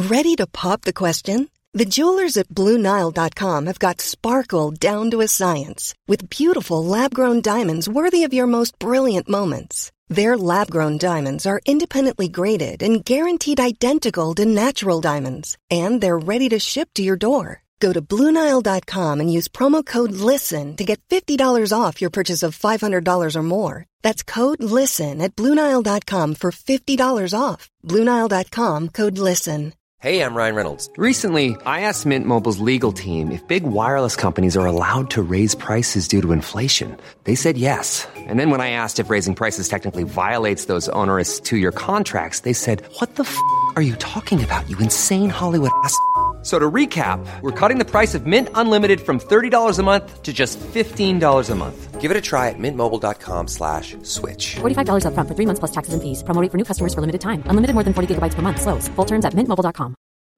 Ready to pop the question? The jewelers at BlueNile.com have got sparkle down to a science with beautiful lab-grown diamonds worthy of your most brilliant moments. Their lab-grown diamonds are independently graded and guaranteed identical to natural diamonds, and they're ready to ship to your door. Go to BlueNile.com and use promo code LISTEN to get $50 off your purchase of $500 or more. That's code LISTEN at BlueNile.com for $50 off. BlueNile.com, code LISTEN. Hey, I'm Ryan Reynolds. Recently, I asked Mint Mobile's legal team if big wireless companies are allowed to raise prices due to inflation. They said yes. And then when I asked if raising prices technically violates those onerous two-year contracts, they said, "What the f*** are you talking about, you insane Hollywood ass?" So to recap, we're cutting the price of Mint Unlimited from $30 a month to just $15 a month. Give it a try at mintmobile.com/switch. $45 up front for 3 months plus taxes and fees. Promo rate for new customers for limited time. Unlimited more than 40 gigabytes per month. Slows full terms at mintmobile.com.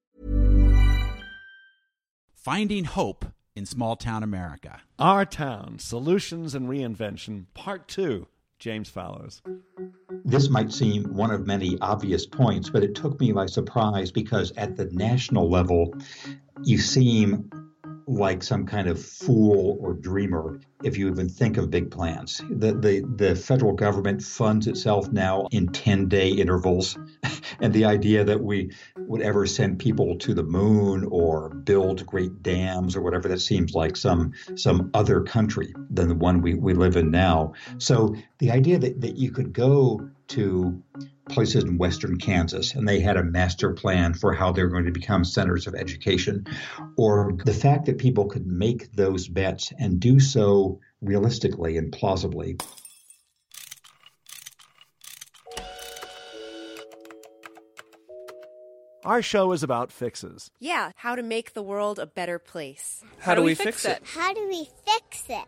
Finding Hope in Small Town America. Our Town, Solutions and Reinvention, Part 2, James Fallows. This might seem one of many obvious points, but it took me by surprise because at the national level, you seem like some kind of fool or dreamer if you even think of big plans. The federal government funds itself now in 10-day intervals. And the idea that we would ever send people to the moon or build great dams or whatever, that seems like some other country than the one we live in now. So the idea that you could go to places in western Kansas and they had a master plan for how they're going to become centers of education, or the fact that people could make those bets and do so realistically and plausibly. Our show is about fixes. Yeah, how to make the world a better place. How do we fix it? How do we fix it?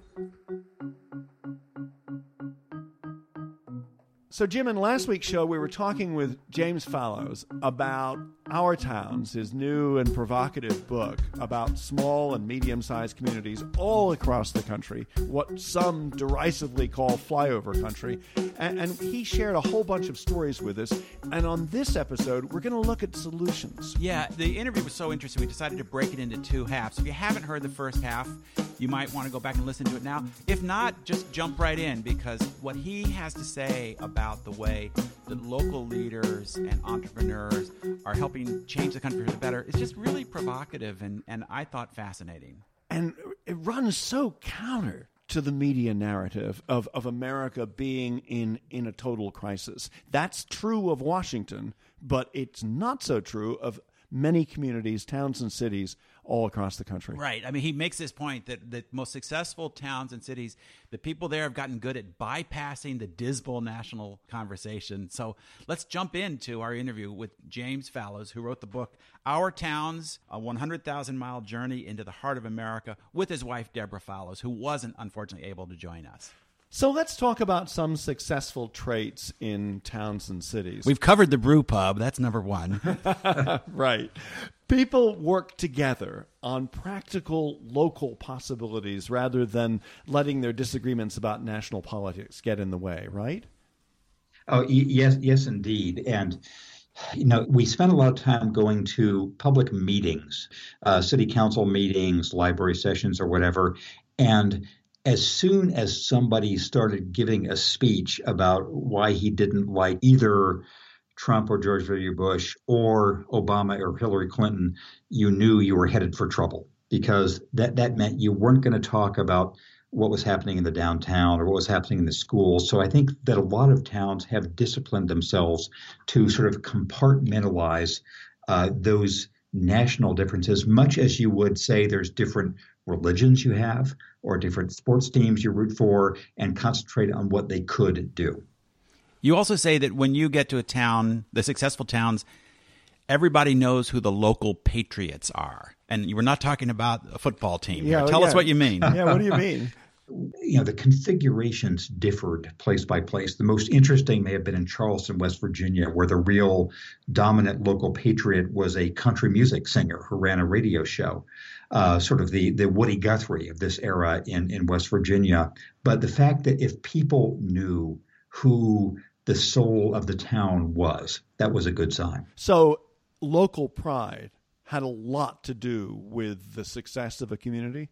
So, Jim, in last week's show, we were talking with James Fallows about Our Towns, his new and provocative book about small and medium-sized communities all across the country, what some derisively call flyover country. And he shared a whole bunch of stories with us. And on this episode, we're going to look at solutions. Yeah, the interview was so interesting, we decided to break it into two halves. If you haven't heard the first half, you might want to go back and listen to it now. If not, just jump right in, because what he has to say about the way that local leaders and entrepreneurs are helping change the country for the better is just really provocative and I thought fascinating. And it runs so counter to the media narrative of America being in a total crisis. That's true of Washington, but it's not so true of many communities, towns and cities all across the country. Right. I mean, he makes this point that the most successful towns and cities, the people there have gotten good at bypassing the dismal national conversation. So let's jump into our interview with James Fallows, who wrote the book Our Towns, a 100,000-mile journey into the heart of America, with his wife, Deborah Fallows, who wasn't, unfortunately, able to join us. So let's talk about some successful traits in towns and cities. We've covered the brew pub. That's number one. Right. People work together on practical local possibilities rather than letting their disagreements about national politics get in the way, right? Oh, yes, indeed. And we spend a lot of time going to public meetings, city council meetings, library sessions, or whatever, and as soon as somebody started giving a speech about why he didn't like either Trump or George W. Bush or Obama or Hillary Clinton, you knew you were headed for trouble, because that meant you weren't going to talk about what was happening in the downtown or what was happening in the schools. So I think that a lot of towns have disciplined themselves to sort of compartmentalize those national differences, much as you would say there's different religions you have or different sports teams you root for, and concentrate on what they could do. You also say that when you get to a town, the successful towns, everybody knows who the local patriots are. And you were not talking about a football team. Tell us what you mean. Yeah, what do you mean? The configurations differed place by place. The most interesting may have been in Charleston, West Virginia, where the real dominant local patriot was a country music singer who ran a radio show, sort of the Woody Guthrie of this era in West Virginia. But the fact that if people knew who the soul of the town was, that was a good sign. So local pride had a lot to do with the success of a community?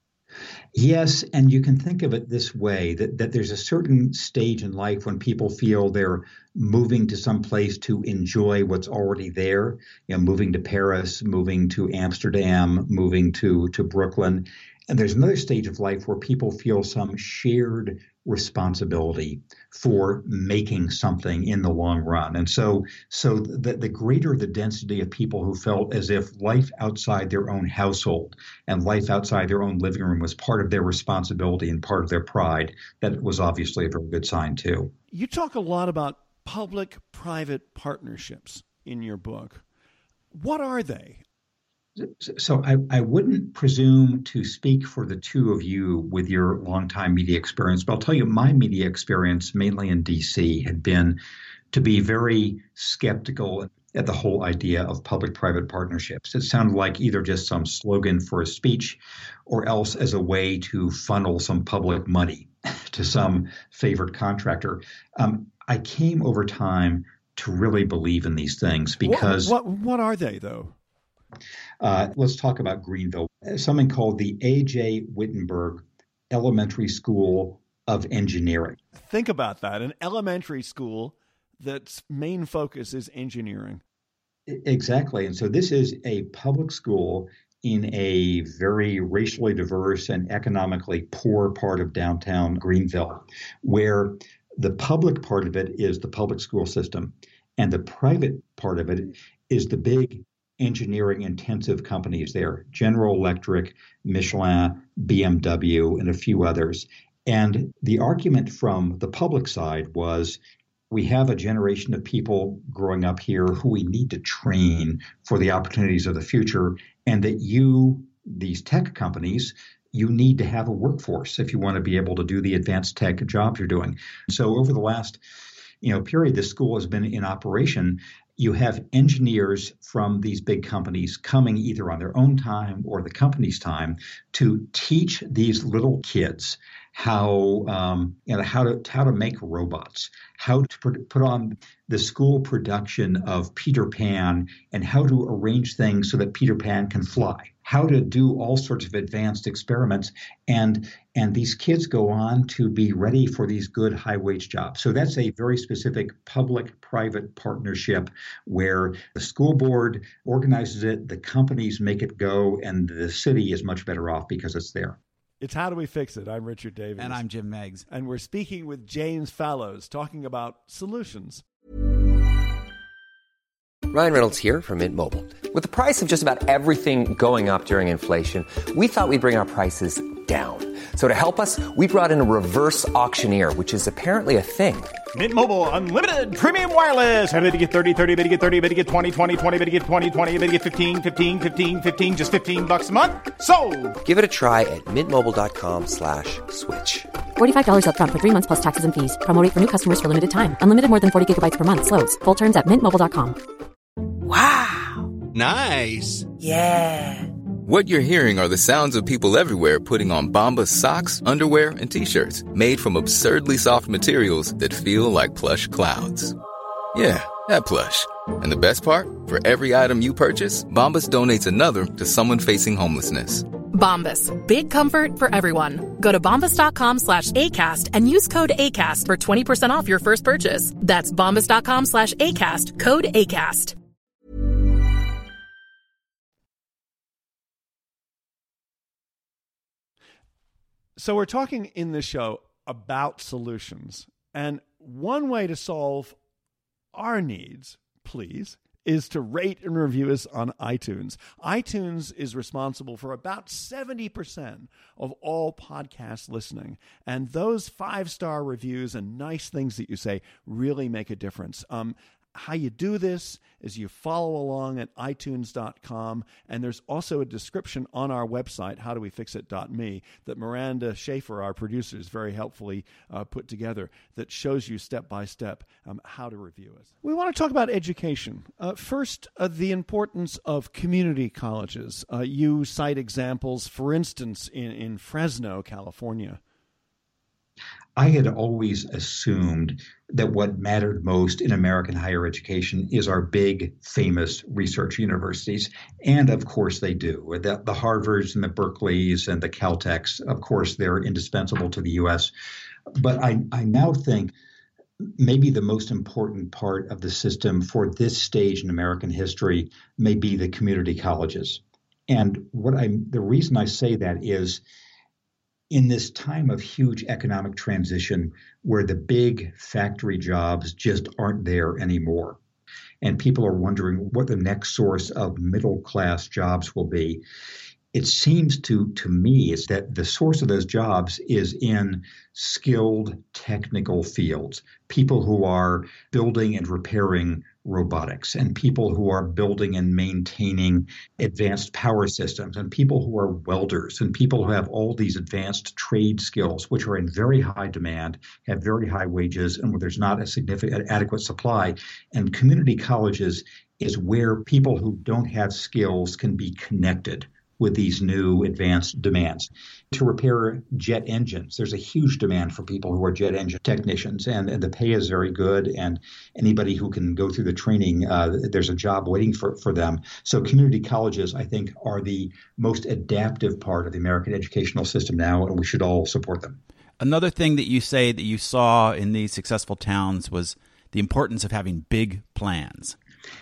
Yes, and you can think of it this way, that there's a certain stage in life when people feel they're moving to some place to enjoy what's already there, moving to Paris, moving to Amsterdam, moving to Brooklyn. And there's another stage of life where people feel some shared responsibility for making something in the long run. And so the greater the density of people who felt as if life outside their own household and life outside their own living room was part of their responsibility and part of their pride, that was obviously a very good sign too. You talk a lot about public-private partnerships in your book. What are they? So I wouldn't presume to speak for the two of you with your longtime media experience, but I'll tell you my media experience, mainly in D.C., had been to be very skeptical at the whole idea of public-private partnerships. It sounded like either just some slogan for a speech or else as a way to funnel some public money to some favored contractor. I came over time to really believe in these things because... What are they, though? Let's talk about Greenville. Something called the A.J. Wittenberg Elementary School of Engineering. Think about that. An elementary school that's main focus is engineering. Exactly. And so this is a public school in a very racially diverse and economically poor part of downtown Greenville, where the public part of it is the public school system, and the private part of it is the big engineering intensive companies there, General Electric, Michelin, BMW, and a few others. And the argument from the public side was, we have a generation of people growing up here who we need to train for the opportunities of the future, and that these tech companies, you need to have a workforce if you want to be able to do the advanced tech jobs you're doing. So over the last period this school has been in operation, you have engineers from these big companies coming either on their own time or the company's time to teach these little kids how to make robots, how to put on the school production of Peter Pan, and how to arrange things so that Peter Pan can fly, how to do all sorts of advanced experiments. And these kids go on to be ready for these good high-wage jobs. So that's a very specific public-private partnership where the school board organizes it, the companies make it go, and the city is much better off because it's there. It's How Do We Fix It? I'm Richard Davies. And I'm Jim Meigs. And we're speaking with James Fallows, talking about solutions. Ryan Reynolds here from Mint Mobile. With the price of just about everything going up during inflation, we thought we'd bring our prices down. So to help us, we brought in a reverse auctioneer, which is apparently a thing. Mint Mobile Unlimited Premium Wireless. How to get 30, 30, bit to get 30, bit to get 20, 20, 20, bit to get 20, 20, bit to get 15, 15, 15, 15, just $15 a month? Sold! Give it a try at mintmobile.com/switch. $45 up front for 3 months plus taxes and fees. Promo rate for new customers for limited time. Unlimited more than 40 gigabytes per month. Slows full terms at mintmobile.com. Wow. Nice. Yeah. What you're hearing are the sounds of people everywhere putting on Bombas socks, underwear, and T-shirts made from absurdly soft materials that feel like plush clouds. Yeah, that plush. And the best part? For every item you purchase, Bombas donates another to someone facing homelessness. Bombas. Big comfort for everyone. Go to bombas.com/ACAST and use code ACAST for 20% off your first purchase. That's bombas.com/ACAST. Code ACAST. So we're talking in this show about solutions. And one way to solve our needs, please, is to rate and review us on iTunes. iTunes is responsible for about 70% of all podcast listening. And those 5-star reviews and nice things that you say really make a difference. How you do this is you follow along at itunes.com, and there's also a description on our website, howdowefixit.me, that Miranda Schaefer, our producer, is very helpfully put together, that shows you step-by-step how to review us. We want to talk about education. First, the importance of community colleges. You cite examples, for instance, in Fresno, California. I had always assumed that what mattered most in American higher education is our big, famous research universities. And of course they do. The Harvards and the Berkeleys and the Caltechs, of course, they're indispensable to the U.S. But I now think maybe the most important part of the system for this stage in American history may be the community colleges. And the reason I say that is, in this time of huge economic transition where the big factory jobs just aren't there anymore, and people are wondering what the next source of middle-class jobs will be, it seems to me is that the source of those jobs is in skilled technical fields, people who are building and repairing robotics, and people who are building and maintaining advanced power systems, and people who are welders, and people who have all these advanced trade skills, which are in very high demand, have very high wages, and where there's not a significant adequate supply. And community colleges is where people who don't have skills can be connected with these new advanced demands. To repair jet engines, there's a huge demand for people who are jet engine technicians, and the pay is very good, and anybody who can go through the training, there's a job waiting for them. So community colleges, I think, are the most adaptive part of the American educational system now, and we should all support them. Another thing that you say that you saw in these successful towns was the importance of having big plans.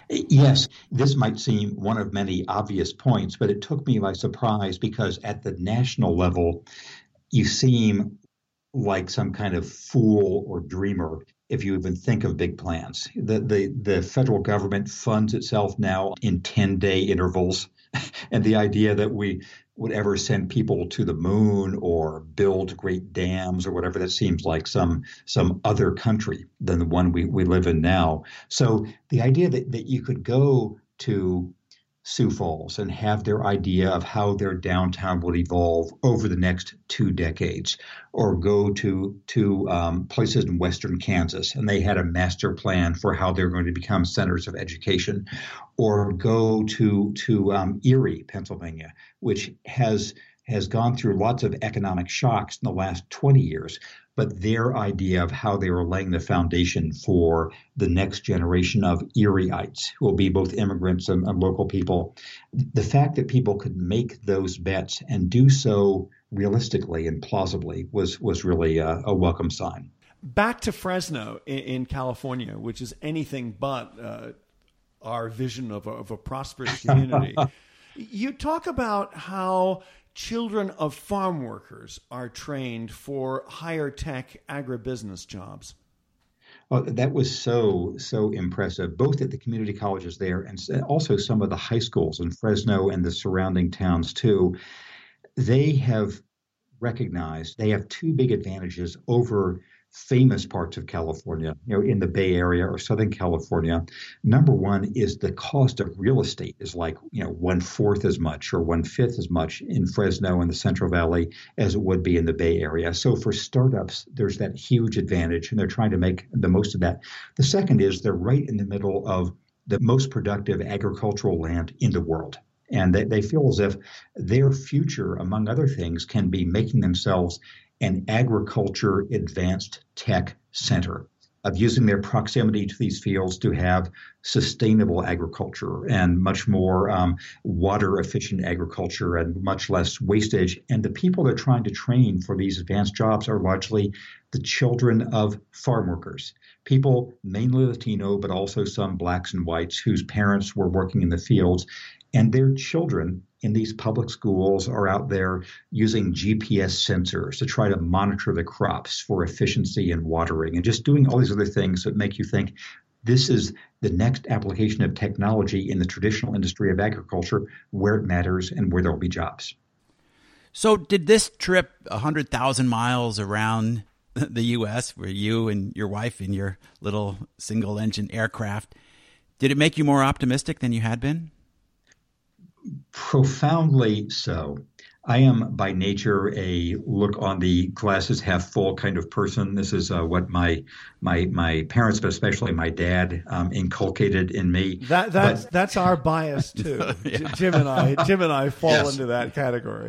Yes, this might seem one of many obvious points, but it took me by surprise because at the national level, you seem like some kind of fool or dreamer if you even think of big plans. The federal government funds itself now in 10-day intervals, and the idea that we would ever send people to the moon or build great dams or whatever, that seems like some other country than the one we live in now. So the idea that you could go to Sioux Falls and have their idea of how their downtown would evolve over the next 2 decades, or go to places in western Kansas and they had a master plan for how they're going to become centers of education, or go to Erie, Pennsylvania, which has gone through lots of economic shocks in the last 20 years, but their idea of how they were laying the foundation for the next generation of Erieites, who will be both immigrants and local people. The fact that people could make those bets and do so realistically and plausibly was really a welcome sign. Back to Fresno in California, which is anything but our vision of a prosperous community. You talk about how children of farm workers are trained for higher tech agribusiness jobs. Well, that was so impressive, both at the community colleges there and also some of the high schools in Fresno and the surrounding towns too. They have recognized they have 2 big advantages over famous parts of California, in the Bay Area or Southern California. Number one is the cost of real estate is like, 1/4 as much or 1/5 as much in Fresno and the Central Valley as it would be in the Bay Area. So for startups, there's that huge advantage, and they're trying to make the most of that. The second is they're right in the middle of the most productive agricultural land in the world. And they feel as if their future, among other things, can be making themselves an agriculture advanced tech center, of using their proximity to these fields to have sustainable agriculture and much more water efficient agriculture and much less wastage. And the people they're trying to train for these advanced jobs are largely the children of farm workers, people mainly Latino, but also some blacks and whites whose parents were working in the fields. And their children in these public schools are out there using GPS sensors to try to monitor the crops for efficiency and watering, and just doing all these other things that make you think this is the next application of technology in the traditional industry of agriculture, where it matters and where there will be jobs. So did this trip 100,000 miles around the U.S., where you and your wife in your little single-engine aircraft, did it make you more optimistic than you had been? Profoundly so. I am by nature a look on the glasses half full kind of person. This is what my parents, but especially my dad, inculcated in me. That's our bias too. Yeah. Jim and I fall into that category.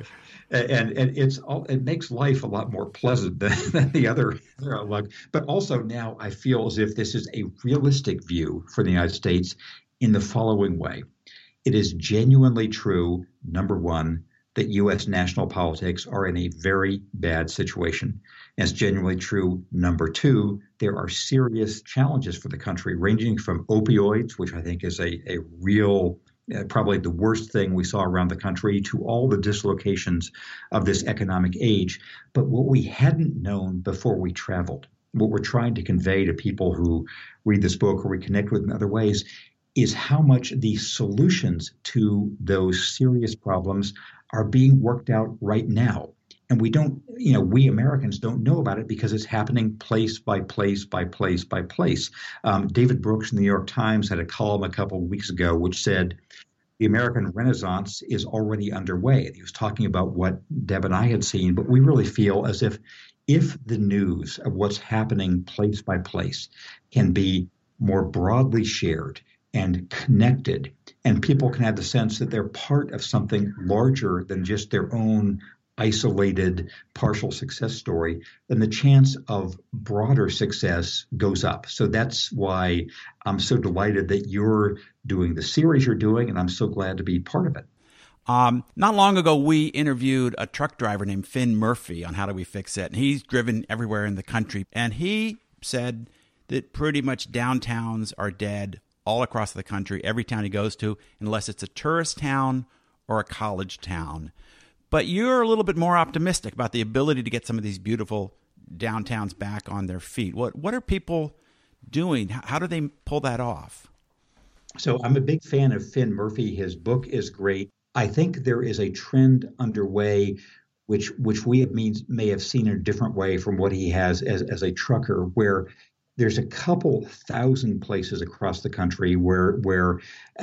And it makes life a lot more pleasant than the other luck. But also now I feel as if this is a realistic view for the United States in the following way. It is genuinely true, number one, that U.S. national politics are in a very bad situation. And it's genuinely true, number two, there are serious challenges for the country, ranging from opioids, which I think is a real, probably the worst thing we saw around the country, to all the dislocations of this economic age. But what we hadn't known before we traveled, what we're trying to convey to people who read this book or we connect with in other ways, is how much the solutions to those serious problems are being worked out right now. And we Americans don't know about it because it's happening place by place by place by place. David Brooks in the New York Times had a column a couple of weeks ago which said the American Renaissance is already underway. He was talking about what Deb and I had seen, but we really feel as if the news of what's happening place by place can be more broadly shared and connected, and people can have the sense that they're part of something larger than just their own isolated partial success story, then the chance of broader success goes up. So that's why I'm so delighted that you're doing the series you're doing, and I'm so glad to be part of it. Not long ago, we interviewed a truck driver named Finn Murphy on How Do We Fix It, and he's driven everywhere in the country, and he said that pretty much downtowns are dead all across the country, every town he goes to, unless it's a tourist town or a college town. But you're a little bit more optimistic about the ability to get some of these beautiful downtowns back on their feet. What are people doing? How do they pull that off? So I'm a big fan of Finn Murphy. His book is great. I think there is a trend underway which we may have seen in a different way from what he has as a trucker, where there's a couple thousand places across the country where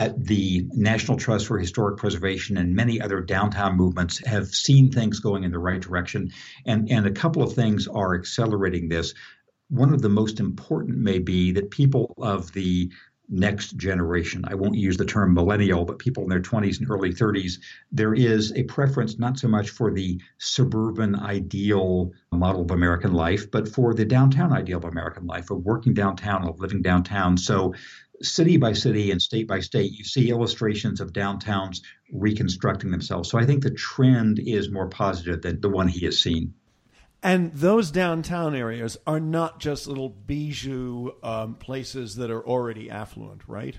the National Trust for Historic Preservation and many other downtown movements have seen things going in the right direction. And a couple of things are accelerating this. One of the most important may be that people of the next generation, I won't use the term millennial, but people in their 20s and early 30s, there is a preference not so much for the suburban ideal model of American life, but for the downtown ideal of American life, of working downtown, of living downtown. So city by city and state by state, you see illustrations of downtowns reconstructing themselves. So I think the trend is more positive than the one he has seen. And those downtown areas are not just little bijou places that are already affluent, right?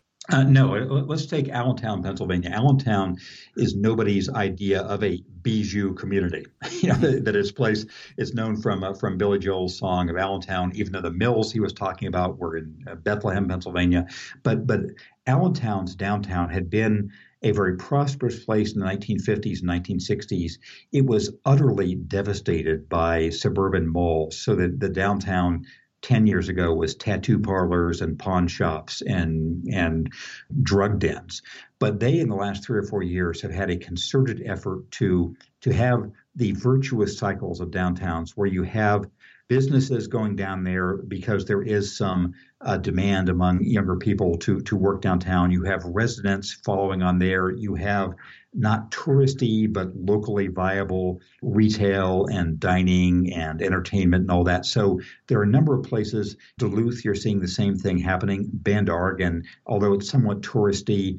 No, let's take Allentown, Pennsylvania. Allentown is nobody's idea of a bijou community. That its place is known from Billy Joel's song of Allentown, even though the mills he was talking about were in Bethlehem, Pennsylvania. But Allentown's downtown had been a very prosperous place in the 1950s and 1960s. It was utterly devastated by suburban malls, so that the downtown 10 years ago was tattoo parlors and pawn shops and drug dens. But they, in the last 3 or 4 years, have had a concerted effort to have the virtuous cycles of downtowns where you have businesses going down there because there is some demand among younger people to work downtown. You have residents following on there. You have not touristy, but locally viable retail and dining and entertainment and all that. So there are a number of places. Duluth, you're seeing the same thing happening. Bend, Oregon, although it's somewhat touristy.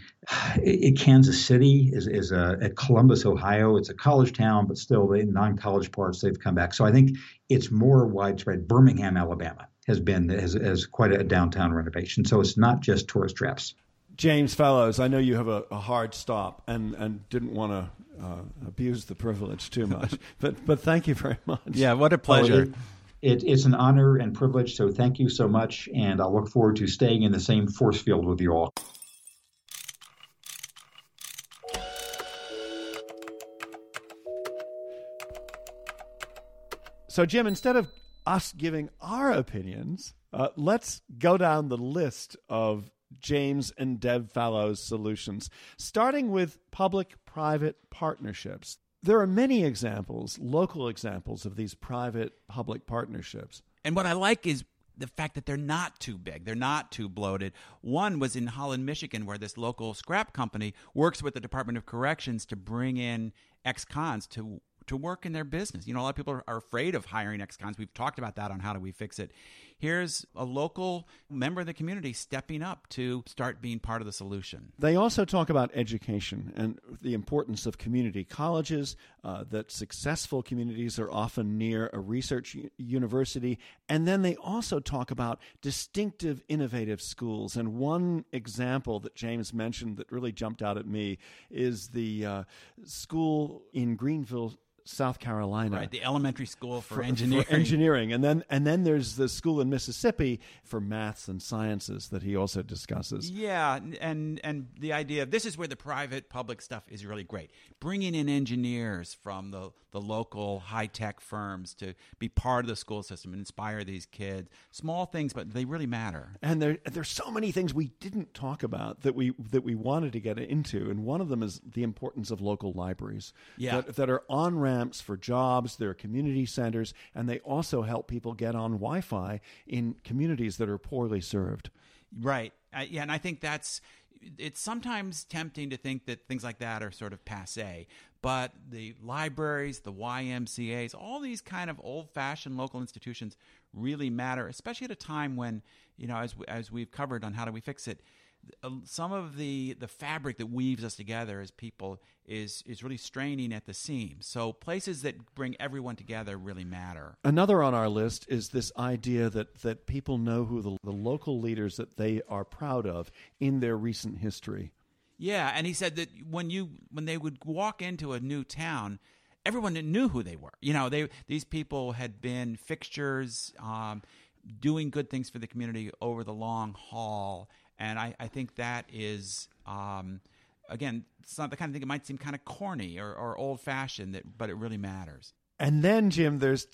Kansas City is at Columbus, Ohio. It's a college town, but still the non-college parts, they've come back. So I think it's more widespread. Birmingham, Alabama has quite a downtown renovation. So it's not just tourist traps. James Fallows, I know you have a hard stop and didn't want to abuse the privilege too much, but thank you very much. Yeah, what a pleasure. It's an honor and privilege, so thank you so much, and I'll look forward to staying in the same force field with you all. So, Jim, instead of us giving our opinions, let's go down the list of James and Deb Fallows' solutions, starting with public-private partnerships. There are many examples, local examples of these private-public partnerships. And what I like is the fact that they're not too big, they're not too bloated. One was in Holland, Michigan, where this local scrap company works with the Department of Corrections to bring in ex-cons to work in their business. You know, a lot of people are afraid of hiring ex-cons. We've talked about that on How Do We Fix It. Here's a local member of the community stepping up to start being part of the solution. They also talk about education and the importance of community colleges, that successful communities are often near a research university. And then they also talk about distinctive, innovative schools. And one example that James mentioned that really jumped out at me is the school in Greenville, South Carolina. Right, the elementary school for engineering. For engineering. And then there's the school in Mississippi for maths and sciences that he also discusses. Yeah, and the idea of this is where the private-public stuff is really great. Bringing in engineers from the local high-tech firms to be part of the school system and inspire these kids. Small things, but they really matter. And there's so many things we didn't talk about that we wanted to get into, and one of them is the importance of local libraries that are on-ramps for jobs. They're community centers, and they also help people get on Wi-Fi in communities that are poorly served. Right. And I think it's sometimes tempting to think that things like that are sort of passé, but the libraries, the YMCAs, all these kind of old-fashioned local institutions really matter, especially at a time when, you know, as we've covered on How Do We Fix It, some of the fabric that weaves us together as people is really straining at the seams. So places that bring everyone together really matter. Another on our list is this idea that people know who the local leaders that they are proud of in their recent history. Yeah, and he said that when they would walk into a new town, everyone knew who they were. You know, these people had been fixtures, doing good things for the community over the long haul. And I think that is, again, it's not the kind of thing that might seem kind of corny or old-fashioned, but it really matters. And then, Jim, there's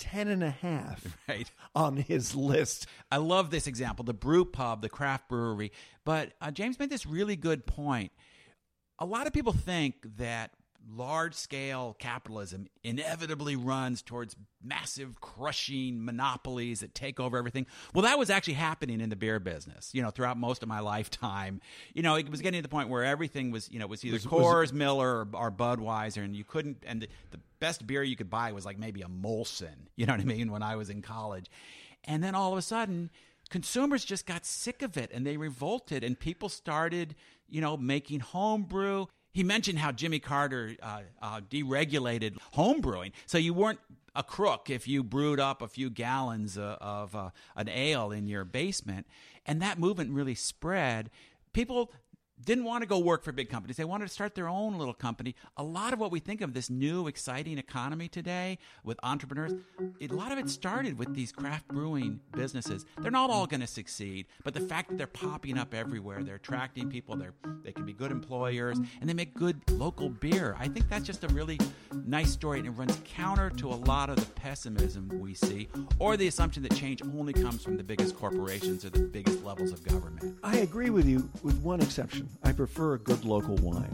10.5 on his list. I love this example, the brew pub, the craft brewery. But James made this really good point. A lot of people think that large-scale capitalism inevitably runs towards massive, crushing monopolies that take over everything. Well, that was actually happening in the beer business, you know, throughout most of my lifetime. You know, it was getting to the point where everything was, you know, was either Coors, Miller, or Budweiser, and you couldn't, and the best beer you could buy was like maybe a Molson, you know what I mean, when I was in college. And then all of a sudden, consumers just got sick of it, and they revolted, and people started, you know, making home brew. He mentioned how Jimmy Carter deregulated home brewing. So you weren't a crook if you brewed up a few gallons of an ale in your basement. And that movement really spread. People didn't want to go work for big companies. They wanted to start their own little company. A lot of what we think of this new, exciting economy today with entrepreneurs, a lot of it started with these craft brewing businesses. They're not all going to succeed, but the fact that they're popping up everywhere, they're attracting people, they can be good employers, and they make good local beer. I think that's just a really nice story, and it runs counter to a lot of the pessimism we see, or the assumption that change only comes from the biggest corporations or the biggest levels of government. I agree with you with one exception. I prefer a good local wine.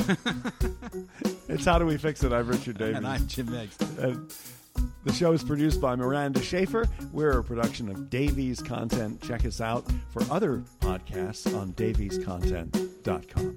It's How Do We Fix It? I'm Richard Davies. And I'm Jim Meigs. The show is produced by Miranda Schaefer. We're a production of Davies Content. Check us out for other podcasts on daviescontent.com.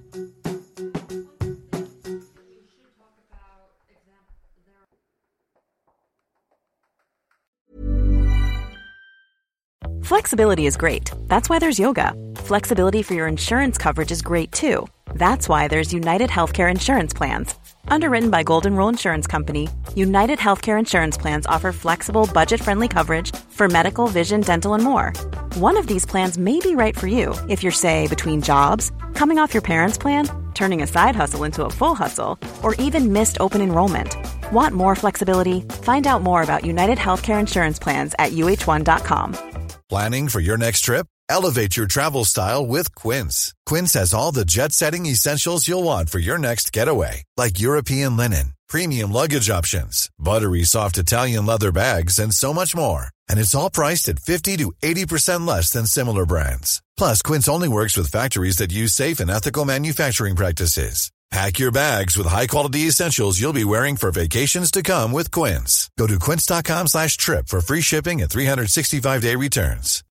Flexibility is great. That's why there's yoga. Flexibility for your insurance coverage is great too. That's why there's United Healthcare Insurance Plans. Underwritten by Golden Rule Insurance Company, United Healthcare Insurance Plans offer flexible, budget-friendly coverage for medical, vision, dental, and more. One of these plans may be right for you if you're, say, between jobs, coming off your parents' plan, turning a side hustle into a full hustle, or even missed open enrollment. Want more flexibility? Find out more about United Healthcare Insurance Plans at uh1.com. Planning for your next trip? Elevate your travel style with Quince. Quince has all the jet-setting essentials you'll want for your next getaway, like European linen, premium luggage options, buttery soft Italian leather bags, and so much more. And it's all priced at 50 to 80% less than similar brands. Plus, Quince only works with factories that use safe and ethical manufacturing practices. Pack your bags with high-quality essentials you'll be wearing for vacations to come with Quince. Go to quince.com/trip for free shipping and 365-day returns.